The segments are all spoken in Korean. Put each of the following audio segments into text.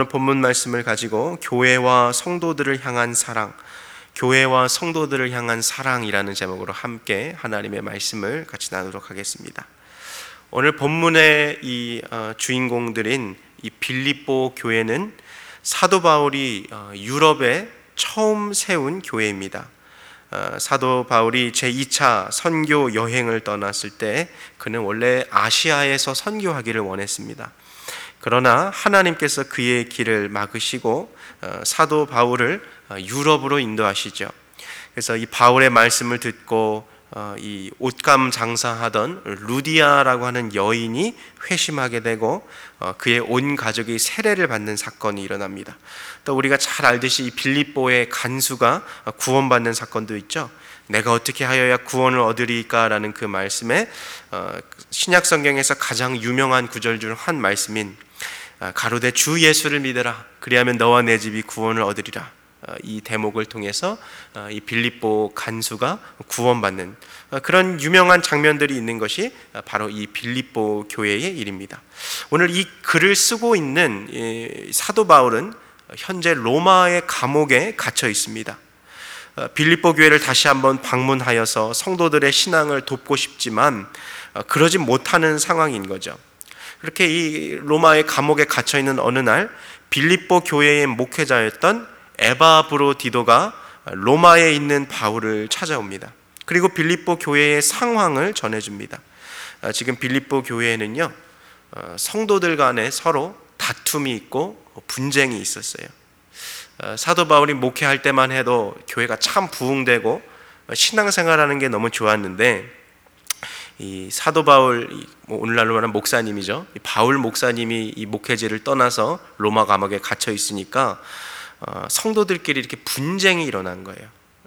본문 말씀을 가지고 교회와 성도들을 향한 사랑, 교회와 성도들을 향한 사랑이라는 제목으로 함께 하나님의 말씀을 같이 나누도록 하겠습니다. 오늘 본문의 이 주인공들인 이 빌립보 교회는 사도 바울이 유럽에 처음 세운 교회입니다. 사도 바울이 제2차 선교 여행을 떠났을 때 그는 원래 아시아에서 선교하기를 원했습니다. 그러나 하나님께서 그의 길을 막으시고 사도 바울을 유럽으로 인도하시죠. 그래서 이 바울의 말씀을 듣고 이 옷감 장사하던 루디아라고 하는 여인이 회심하게 되고 그의 온 가족이 세례를 받는 사건이 일어납니다. 또 우리가 잘 알듯이 이 빌립보의 간수가 구원받는 사건도 있죠. 내가 어떻게 하여야 구원을 얻으리까라는 그 말씀에 신약 성경에서 가장 유명한 구절 중 한 말씀인 가로되 주 예수를 믿으라 그리하면 너와 내 집이 구원을 얻으리라, 이 대목을 통해서 이 빌립보 간수가 구원받는 그런 유명한 장면들이 있는 것이 바로 이 빌립보 교회의 일입니다. 오늘 이 글을 쓰고 있는 사도 바울은 현재 로마의 감옥에 갇혀 있습니다. 빌립보 교회를 다시 한번 방문하여서 성도들의 신앙을 돕고 싶지만 그러지 못하는 상황인 거죠. 그렇게 이 로마의 감옥에 갇혀 있는 어느 날 빌립보 교회의 목회자였던 에바브로디도가 로마에 있는 바울을 찾아옵니다. 그리고 빌립보 교회의 상황을 전해줍니다. 지금 빌립보 교회에는요, 성도들 간에 서로 다툼이 있고 분쟁이 있었어요. 사도 바울이 목회할 때만 해도 교회가 참 부흥되고 신앙생활하는 게 너무 좋았는데, 이 사도 바울, 오늘날로 말하면 목사님이죠. 바울 목사님이 이 목회지를 떠나서 로마 감옥에 갇혀 있으니까 성도들끼리 이렇게 분쟁이 일어난 거예요.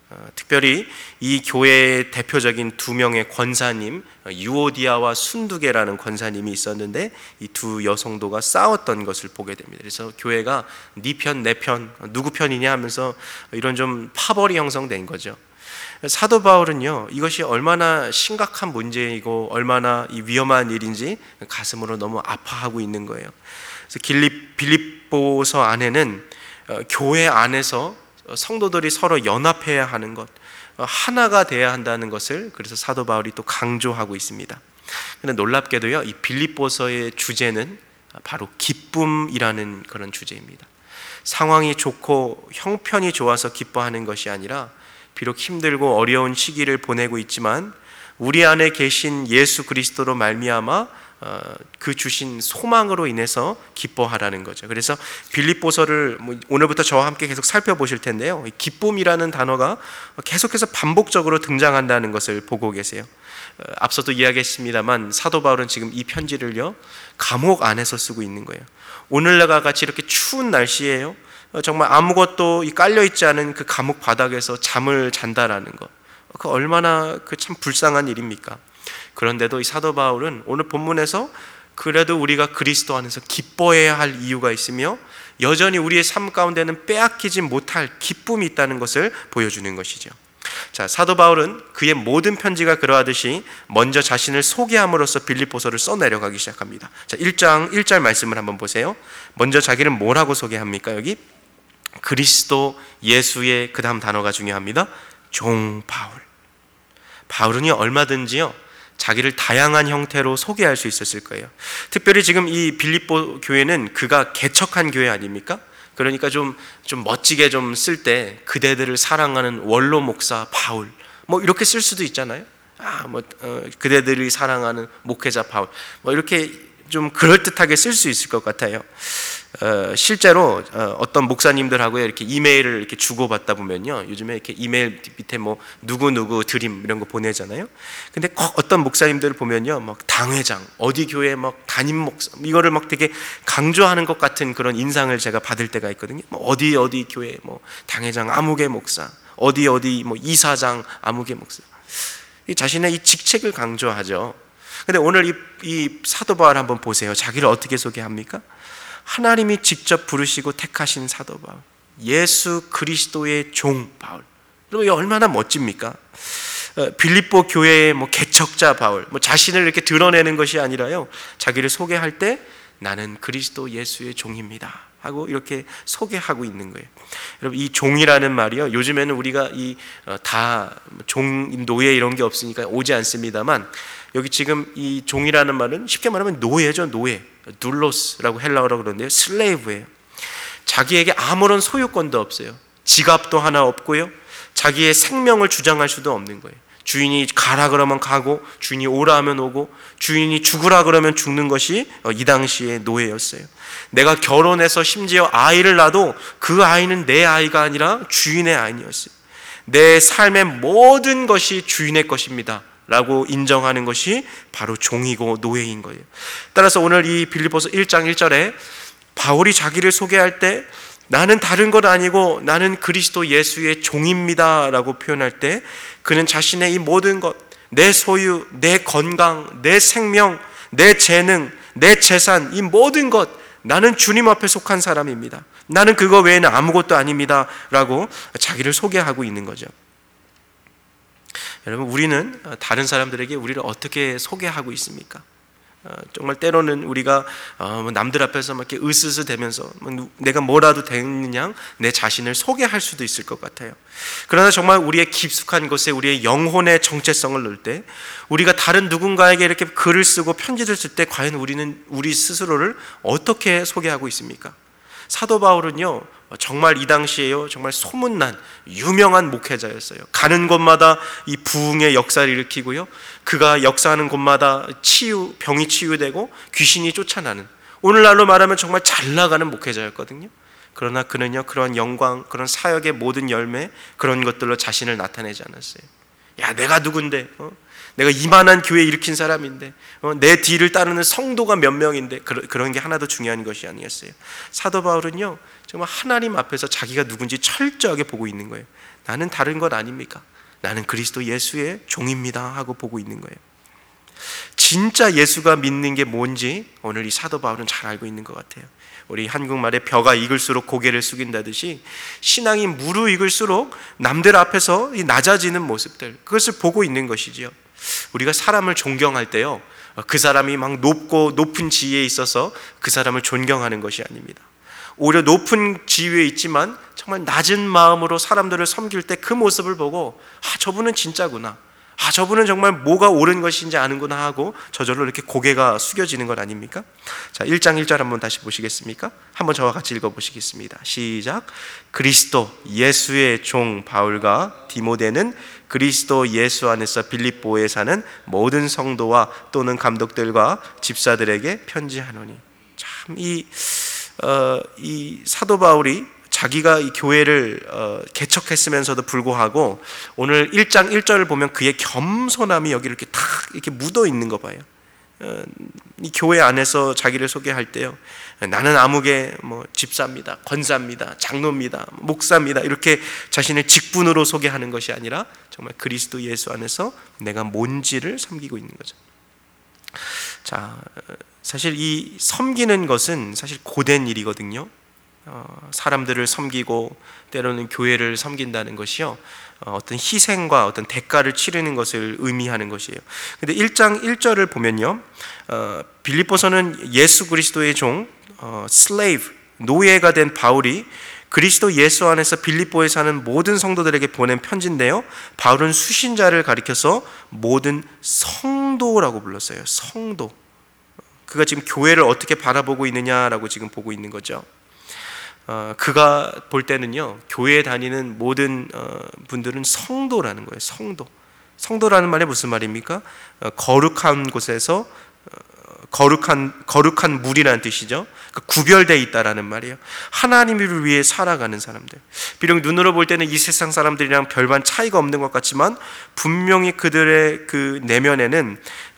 특별히 이 교회의 대표적인 두 명의 권사님, 유오디아와 순두계라는 권사님이 있었는데 이 두 여성도가 싸웠던 것을 보게 됩니다. 그래서 교회가 네 편, 내 편, 누구 편이냐 하면서 이런 좀 파벌이 형성된 거죠. 사도 바울은요, 이것이 얼마나 심각한 문제이고 얼마나 위험한 일인지 가슴으로 너무 아파하고 있는 거예요. 그래서 빌립보서 안에는 교회 안에서 성도들이 서로 연합해야 하는 것, 하나가 돼야 한다는 것을 그래서 사도 바울이 또 강조하고 있습니다. 그런데 놀랍게도요, 이 빌립보서의 주제는 바로 기쁨이라는 그런 주제입니다. 상황이 좋고 형편이 좋아서 기뻐하는 것이 아니라 비록 힘들고 어려운 시기를 보내고 있지만 우리 안에 계신 예수 그리스도로 말미암아 그 주신 소망으로 인해서 기뻐하라는 거죠. 그래서 빌립보서를 오늘부터 저와 함께 계속 살펴보실 텐데요, 기쁨이라는 단어가 계속해서 반복적으로 등장한다는 것을 보고 계세요. 앞서도 이야기했습니다만 사도 바울은 지금 이 편지를요, 감옥 안에서 쓰고 있는 거예요. 오늘날과 같이 이렇게 추운 날씨에요, 정말 아무것도 깔려있지 않은 그 감옥 바닥에서 잠을 잔다라는 것, 그 얼마나 참 불쌍한 일입니까? 그런데도 이 사도 바울은 오늘 본문에서 그래도 우리가 그리스도 안에서 기뻐해야 할 이유가 있으며 여전히 우리의 삶 가운데는 빼앗기지 못할 기쁨이 있다는 것을 보여주는 것이죠. 자, 사도 바울은 그의 모든 편지가 그러하듯이 먼저 자신을 소개함으로써 빌립보서를 써내려가기 시작합니다. 자, 1장 1절 말씀을 한번 보세요. 먼저 자기를 뭐라고 소개합니까? 여기 그리스도 예수의 그 다음 단어가 중요합니다. 종 바울. 바울은요, 얼마든지요 자기를 다양한 형태로 소개할 수 있었을 거예요. 특별히 지금 이 빌립보 교회는 그가 개척한 교회 아닙니까? 그러니까 좀 멋지게 좀 쓸 때 그대들을 사랑하는 원로 목사 바울, 이렇게 쓸 수도 있잖아요. 그대들이 사랑하는 목회자 바울, 이렇게 좀 그럴듯하게 쓸 수 있을 것 같아요. 실제로 어떤 목사님들하고 이렇게 이메일을 이렇게 주고받다 보면요, 요즘에 이렇게 이메일 밑에 누구누구 드림 이런 거 보내잖아요. 근데 꼭 어떤 목사님들을 보면요, 당회장, 어디 교회 담임 목사, 이거를 되게 강조하는 것 같은 그런 인상을 제가 받을 때가 있거든요. 어디 교회 당회장 아무개 목사, 어디 이사장 아무개 목사, 자신의 이 직책을 강조하죠. 근데 오늘 이 사도 바울 한번 보세요. 자기를 어떻게 소개합니까? 하나님이 직접 부르시고 택하신 사도 바울, 예수 그리스도의 종 바울. 여러분, 이게 얼마나 멋집니까? 빌립보 교회의 개척자 바울, 자신을 이렇게 드러내는 것이 아니라요, 자기를 소개할 때 나는 그리스도 예수의 종입니다 하고 이렇게 소개하고 있는 거예요. 여러분, 이 종이라는 말이요, 요즘에는 우리가 다 종, 노예 이런 게 없으니까 오지 않습니다만, 여기 지금 이 종이라는 말은 쉽게 말하면 노예죠. 노예, 둘로스라고 헬라어로 그러는데요, 슬레이브예요. 자기에게 아무런 소유권도 없어요. 지갑도 하나 없고요, 자기의 생명을 주장할 수도 없는 거예요. 주인이 가라 그러면 가고, 주인이 오라 하면 오고, 주인이 죽으라 그러면 죽는 것이 이 당시의 노예였어요. 내가 결혼해서 심지어 아이를 낳아도 그 아이는 내 아이가 아니라 주인의 아이였어요. 내 삶의 모든 것이 주인의 것입니다 라고 인정하는 것이 바로 종이고 노예인 거예요. 따라서 오늘 이 빌립보서 1장 1절에 바울이 자기를 소개할 때 나는 다른 것 아니고 나는 그리스도 예수의 종입니다 라고 표현할 때, 그는 자신의 이 모든 것, 내 소유, 내 건강, 내 생명, 내 재능, 내 재산, 이 모든 것, 나는 주님 앞에 속한 사람입니다, 나는 그거 외에는 아무것도 아닙니다 라고 자기를 소개하고 있는 거죠. 여러분, 우리는 다른 사람들에게 우리를 어떻게 소개하고 있습니까? 정말 때로는 우리가 남들 앞에서 막 이렇게 으스스 대면서 내가 뭐라도 되느냐 내 자신을 소개할 수도 있을 것 같아요. 그러나 정말 우리의 깊숙한 곳에 우리의 영혼의 정체성을 넣을 때, 우리가 다른 누군가에게 이렇게 글을 쓰고 편지를 쓸 때 과연 우리는 우리 스스로를 어떻게 소개하고 있습니까? 사도 바울은요, 정말 이 당시에요, 정말 소문난 유명한 목회자였어요. 가는 곳마다 이 부흥의 역사를 일으키고요, 그가 역사하는 곳마다 병이 치유되고 귀신이 쫓아나는, 오늘날로 말하면 정말 잘 나가는 목회자였거든요. 그러나 그는요, 그런 영광, 그런 사역의 모든 열매, 그런 것들로 자신을 나타내지 않았어요. 야, 내가 누군데, 내가 이만한 교회 일으킨 사람인데, 내 뒤를 따르는 성도가 몇 명인데, 그런 게 하나도 중요한 것이 아니었어요. 사도 바울은요, 정말 하나님 앞에서 자기가 누군지 철저하게 보고 있는 거예요. 나는 다른 것 아닙니까? 나는 그리스도 예수의 종입니다 하고 보고 있는 거예요. 진짜 예수가 믿는 게 뭔지 오늘 이 사도 바울은 잘 알고 있는 것 같아요. 우리 한국말에 벼가 익을수록 고개를 숙인다듯이, 신앙이 무르익을수록 남들 앞에서 이 낮아지는 모습들, 그것을 보고 있는 것이지요. 우리가 사람을 존경할 때요, 그 사람이 막 높은 지위에 있어서 그 사람을 존경하는 것이 아닙니다. 오히려 높은 지위에 있지만 정말 낮은 마음으로 사람들을 섬길 때 그 모습을 보고, 저분은 진짜구나, 저분은 정말 뭐가 옳은 것인지 아는구나 하고 저절로 이렇게 고개가 숙여지는 것 아닙니까? 자, 1장 1절 한번 다시 보시겠습니까? 한번 저와 같이 읽어보시겠습니다. 시작. 그리스도 예수의 종 바울과 디모데는 그리스도 예수 안에서 빌립보에 사는 모든 성도와 또는 감독들과 집사들에게 편지하노니. 참 이 사도 바울이 자기가 이 교회를 개척했으면서도 불구하고 오늘 1장 1절을 보면 그의 겸손함이 여기 이렇게 탁 이렇게 묻어 있는 거 봐요. 이 교회 안에서 자기를 소개할 때요, 나는 아무개 집사입니다, 권사입니다, 장로입니다, 목사입니다, 이렇게 자신의 직분으로 소개하는 것이 아니라 정말 그리스도 예수 안에서 내가 뭔지를 섬기고 있는 거죠. 자, 사실 이 섬기는 것은 사실 고된 일이거든요. 사람들을 섬기고 때로는 교회를 섬긴다는 것이요, 어떤 희생과 어떤 대가를 치르는 것을 의미하는 것이에요. 근데 1장 1절을 보면요, 빌립보서는 예수 그리스도의 종, 슬레이브, 노예가 된 바울이 그리스도 예수 안에서 빌립보에 사는 모든 성도들에게 보낸 편지인데요, 바울은 수신자를 가리켜서 모든 성도라고 불렀어요. 성도. 그가 지금 교회를 어떻게 바라보고 있느냐라고 지금 보고 있는 거죠. 그가 볼 때는요, 교회에 다니는 모든 분들은 성도라는 거예요. 성도라는 말이 무슨 말입니까? 거룩한 곳에서 거룩한 물이라는 뜻이죠. 구별되어 있다라는 말이에요. 하나님을 위해 살아가는 사람들. 비록 눈으로 볼 때는 이 세상 사람들이랑 별반 차이가 없는 것 같지만 분명히 그들의 그 내면에는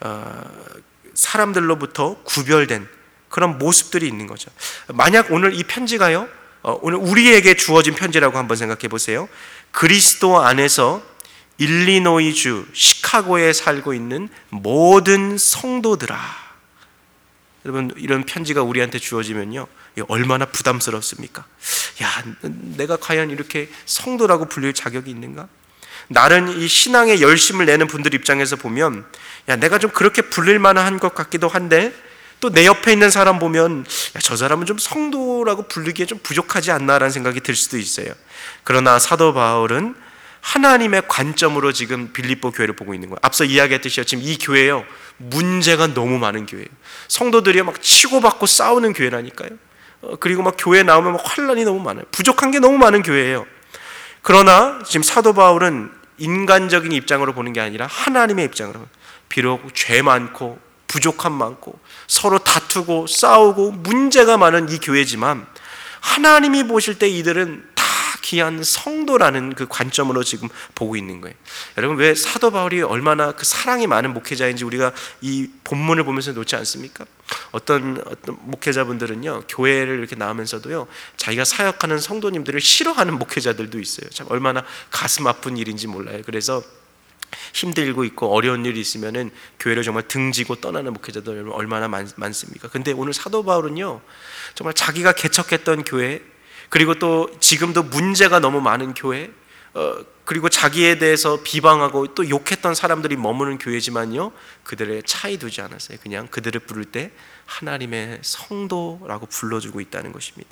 사람들로부터 구별된 그런 모습들이 있는 거죠. 만약 오늘 이 편지가요, 오늘 우리에게 주어진 편지라고 한번 생각해 보세요. 그리스도 안에서 일리노이주 시카고에 살고 있는 모든 성도들아. 여러분, 이런 편지가 우리한테 주어지면요, 얼마나 부담스럽습니까? 야, 내가 과연 이렇게 성도라고 불릴 자격이 있는가? 나는 이 신앙에 열심을 내는 분들 입장에서 보면, 야, 내가 좀 그렇게 불릴 만한 것 같기도 한데 또 내 옆에 있는 사람 보면 저 사람은 좀 성도라고 부르기에 좀 부족하지 않나라는 생각이 들 수도 있어요. 그러나 사도 바울은 하나님의 관점으로 지금 빌립보 교회를 보고 있는 거예요. 앞서 이야기했듯이 지금 이 교회요, 문제가 너무 많은 교회예요. 성도들이 막 치고받고 싸우는 교회라니까요. 그리고 막 교회 나오면 막 환란이 너무 많아요. 부족한 게 너무 많은 교회예요. 그러나 지금 사도 바울은 인간적인 입장으로 보는 게 아니라 하나님의 입장으로, 비록 죄 많고 부족함 많고 서로 다투고 싸우고 문제가 많은 이 교회지만 하나님이 보실 때 이들은 다 귀한 성도라는 그 관점으로 지금 보고 있는 거예요. 여러분, 왜 사도 바울이 얼마나 그 사랑이 많은 목회자인지 우리가 이 본문을 보면서 놓지 않습니까? 어떤 목회자분들은요, 교회를 이렇게 나오면서도요, 자기가 사역하는 성도님들을 싫어하는 목회자들도 있어요. 참 얼마나 가슴 아픈 일인지 몰라요. 그래서 힘들고 있고 어려운 일이 있으면은 교회를 정말 등지고 떠나는 목회자들 얼마나 많습니까? 근데 오늘 사도 바울은요, 정말 자기가 개척했던 교회, 그리고 또 지금도 문제가 너무 많은 교회, 그리고 자기에 대해서 비방하고 또 욕했던 사람들이 머무는 교회지만요, 그들의 차이 두지 않았어요. 그냥 그들을 부를 때 하나님의 성도라고 불러주고 있다는 것입니다.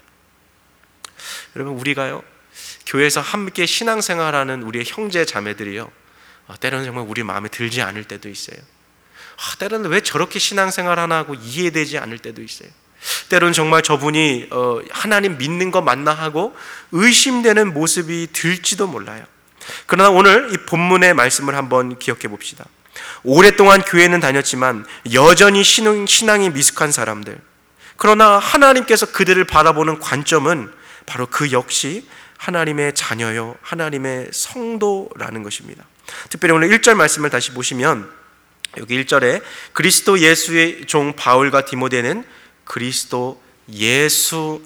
여러분, 우리가요, 교회에서 함께 신앙생활하는 우리의 형제 자매들이요, 때로는 정말 우리 마음에 들지 않을 때도 있어요. 때로는 왜 저렇게 신앙생활 하나 하고 이해되지 않을 때도 있어요. 때로는 정말 저분이 하나님 믿는 거 맞나 하고 의심되는 모습이 들지도 몰라요. 그러나 오늘 이 본문의 말씀을 한번 기억해 봅시다. 오랫동안 교회는 다녔지만 여전히 신앙이 미숙한 사람들, 그러나 하나님께서 그들을 바라보는 관점은 바로 그 역시 하나님의 자녀요, 하나님의 성도라는 것입니다. 특별히 오늘 1절 말씀을 다시 보시면 여기 1절에 그리스도 예수의 종 바울과 디모데는 그리스도 예수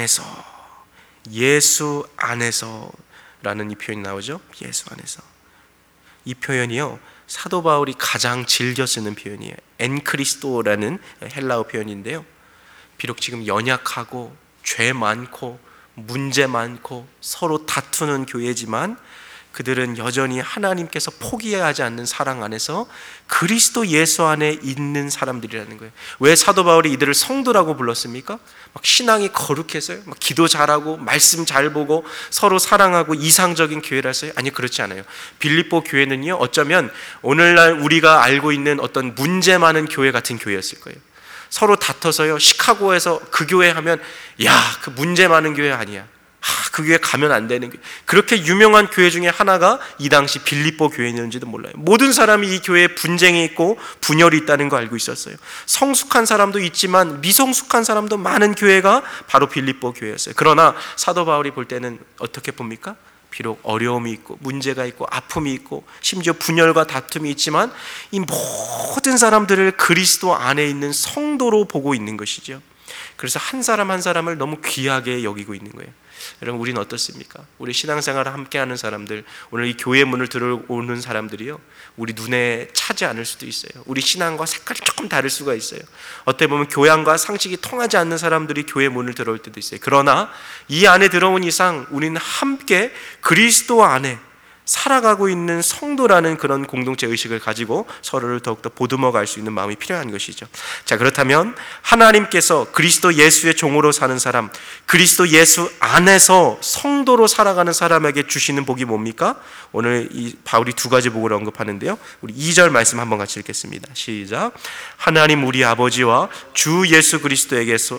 안에서 라는 이 표현이 나오죠. 예수 안에서. 이 표현이요, 사도 바울이 가장 즐겨 쓰는 표현이에요. 엔크리스토라는 헬라어 표현인데요, 비록 지금 연약하고 죄 많고 문제 많고 서로 다투는 교회지만 그들은 여전히 하나님께서 포기하지 않는 사랑 안에서 그리스도 예수 안에 있는 사람들이라는 거예요. 왜 사도 바울이 이들을 성도라고 불렀습니까? 막 신앙이 거룩해서요? 막 기도 잘하고 말씀 잘 보고 서로 사랑하고 이상적인 교회라서요? 아니, 그렇지 않아요. 빌립보 교회는요, 어쩌면 오늘날 우리가 알고 있는 어떤 문제 많은 교회 같은 교회였을 거예요. 서로 다퉈서요, 시카고에서 그 교회 하면 야, 그 문제 많은 교회 아니야, 그 교회 가면 안 되는 교회, 그렇게 유명한 교회 중에 하나가 이 당시 빌립보 교회였는지도 몰라요. 모든 사람이 이 교회에 분쟁이 있고 분열이 있다는 거 알고 있었어요. 성숙한 사람도 있지만 미성숙한 사람도 많은 교회가 바로 빌립보 교회였어요. 그러나 사도 바울이 볼 때는 어떻게 봅니까? 비록 어려움이 있고 문제가 있고 아픔이 있고 심지어 분열과 다툼이 있지만 이 모든 사람들을 그리스도 안에 있는 성도로 보고 있는 것이죠. 그래서 한 사람 한 사람을 너무 귀하게 여기고 있는 거예요. 여러분, 우리는 어떻습니까? 우리 신앙생활을 함께하는 사람들, 오늘 이 교회 문을 들어오는 사람들이요, 우리 눈에 차지 않을 수도 있어요. 우리 신앙과 색깔이 조금 다를 수가 있어요. 어떻게 보면 교양과 상식이 통하지 않는 사람들이 교회 문을 들어올 때도 있어요. 그러나 이 안에 들어온 이상 우리는 함께 그리스도 안에 살아가고 있는 성도라는 그런 공동체 의식을 가지고 서로를 더욱더 보듬어 갈 수 있는 마음이 필요한 것이죠. 자, 그렇다면 하나님께서 그리스도 예수의 종으로 사는 사람, 그리스도 예수 안에서 성도로 살아가는 사람에게 주시는 복이 뭡니까? 오늘 이 바울이 두 가지 복을 언급하는데요, 우리 2절 말씀 한번 같이 읽겠습니다. 시작. 하나님 우리 아버지와 주 예수 그리스도에게서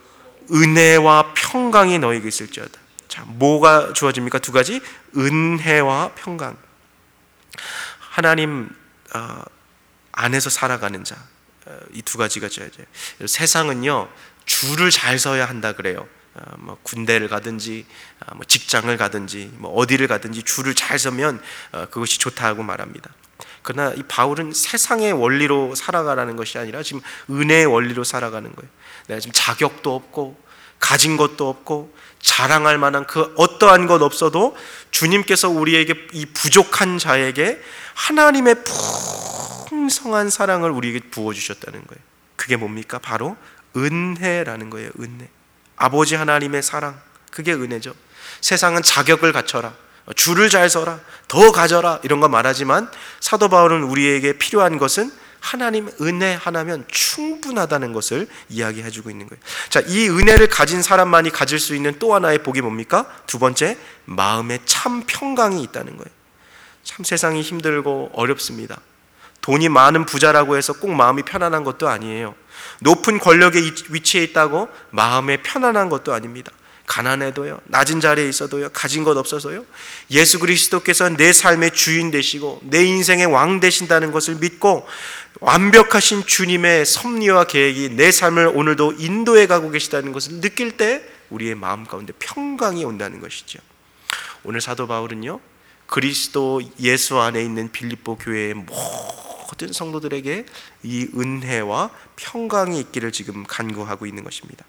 은혜와 평강이 너에게 있을지어다. 자, 뭐가 주어집니까? 두 가지. 은혜와 평강. 하나님 안에서 살아가는 자, 이 두 가지가 주어져요. 세상은요, 줄을 잘 서야 한다 그래요. 뭐 군대를 가든지 뭐 직장을 가든지 뭐 어디를 가든지 줄을 잘 서면 그것이 좋다고 말합니다. 그러나 이 바울은 세상의 원리로 살아가라는 것이 아니라 지금 은혜의 원리로 살아가는 거예요. 내가 지금 자격도 없고 가진 것도 없고 자랑할 만한 그 어떠한 것 없어도 주님께서 우리에게 이 부족한 자에게 하나님의 풍성한 사랑을 우리에게 부어주셨다는 거예요. 그게 뭡니까? 바로 은혜라는 거예요. 은혜. 아버지 하나님의 사랑, 그게 은혜죠. 세상은 자격을 갖춰라, 줄을 잘 서라, 더 가져라 이런 거 말하지만 사도 바울은 우리에게 필요한 것은 하나님 은혜 하나면 충분하다는 것을 이야기해주고 있는 거예요. 자, 이 은혜를 가진 사람만이 가질 수 있는 또 하나의 복이 뭡니까? 두 번째, 마음에 참 평강이 있다는 거예요. 참 세상이 힘들고 어렵습니다. 돈이 많은 부자라고 해서 꼭 마음이 편안한 것도 아니에요. 높은 권력의 위치에 있다고 마음에 편안한 것도 아닙니다. 가난해도요, 낮은 자리에 있어도요, 가진 것 없어서요, 예수 그리스도께서 내 삶의 주인 되시고 내 인생의 왕 되신다는 것을 믿고 완벽하신 주님의 섭리와 계획이 내 삶을 오늘도 인도해 가고 계시다는 것을 느낄 때 우리의 마음 가운데 평강이 온다는 것이죠. 오늘 사도 바울은요, 그리스도 예수 안에 있는 빌립보 교회의 모든 성도들에게 이 은혜와 평강이 있기를 지금 간구하고 있는 것입니다.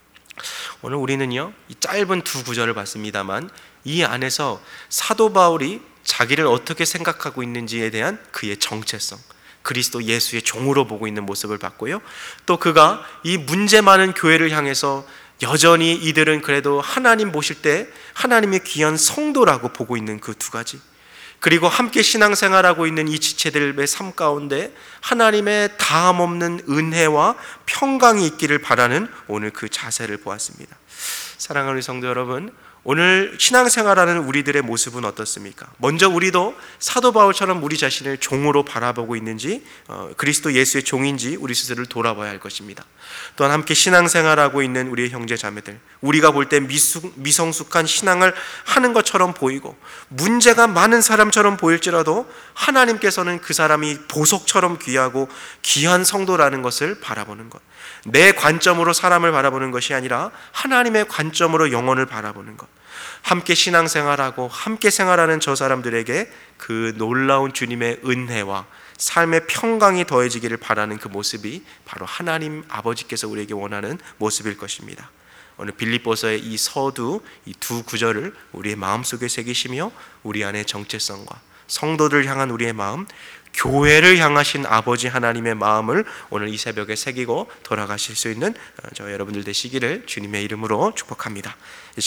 오늘 우리는요, 이 짧은 두 구절을 봤습니다만 이 안에서 사도 바울이 자기를 어떻게 생각하고 있는지에 대한 그의 정체성, 그리스도 예수의 종으로 보고 있는 모습을 봤고요, 또 그가 이 문제 많은 교회를 향해서 여전히 이들은 그래도 하나님 보실 때 하나님의 귀한 성도라고 보고 있는 그 두 가지, 그리고 함께 신앙생활하고 있는 이 지체들의 삶 가운데 하나님의 다함없는 은혜와 평강이 있기를 바라는 오늘 그 자세를 보았습니다. 사랑하는 성도 여러분, 오늘 신앙생활하는 우리들의 모습은 어떻습니까? 먼저 우리도 사도 바울처럼 우리 자신을 종으로 바라보고 있는지, 그리스도 예수의 종인지 우리 스스로를 돌아봐야 할 것입니다. 또한 함께 신앙생활하고 있는 우리의 형제 자매들, 우리가 볼 때 미성숙한 신앙을 하는 것처럼 보이고 문제가 많은 사람처럼 보일지라도 하나님께서는 그 사람이 보석처럼 귀하고 귀한 성도라는 것을 바라보는 것, 내 관점으로 사람을 바라보는 것이 아니라 하나님의 관점으로 영혼을 바라보는 것, 함께 신앙생활하고 함께 생활하는 저 사람들에게 그 놀라운 주님의 은혜와 삶의 평강이 더해지기를 바라는 그 모습이 바로 하나님 아버지께서 우리에게 원하는 모습일 것입니다. 오늘 빌립보서의 이 서두, 이 두 구절을 우리의 마음속에 새기시며 우리 안의 정체성과 성도들을 향한 우리의 마음, 교회를 향하신 아버지 하나님의 마음을 오늘 이 새벽에 새기고 돌아가실 수 있는 저 여러분들 되시기를 주님의 이름으로 축복합니다. 이